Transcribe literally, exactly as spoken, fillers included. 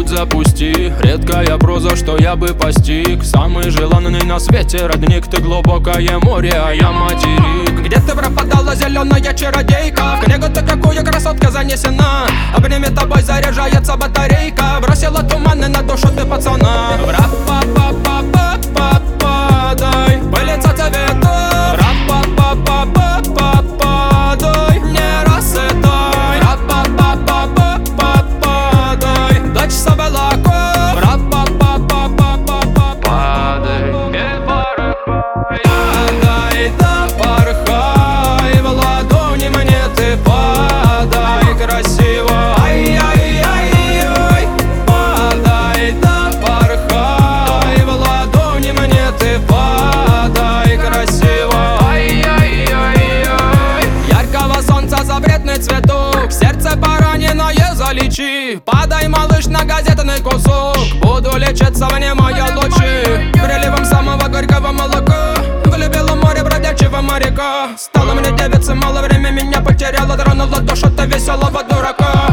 запусти. Редкая проза, что я бы постиг. Самый желанный на свете родник. Ты глубокое море, а я материк. Где ты пропадала, зеленая чародейка? В книгу ты какую красотка занесена. Обнимет тобой заряжается батарейка. Бросила туманы на душу ты пацана. Ра-па-па-па-па-па-дай, пылится цветов. Ра-па-па-па-па-па-дай, не рассытай. Ра-па-па-па-па-па-дай, дочь соболаков. Ра-па-па-па-па-па-па, падай и порхай. Падай да порхай, в ладони мне ты падай красиво. Ай-яй-яй-яй, падай да порхай, в ладони мне ты падай красиво. Ай-яй-яй-яй, яркого солнца запретный цветок, сердце пораненное залечи. Падай, малыш, на газетный кусок, буду лечиться, внимая лучи. Приливом самого горького молока влюбила море бродячего моряка. Стала мне девицей, мало время меня потеряла, тронула душу ты веселого дурака.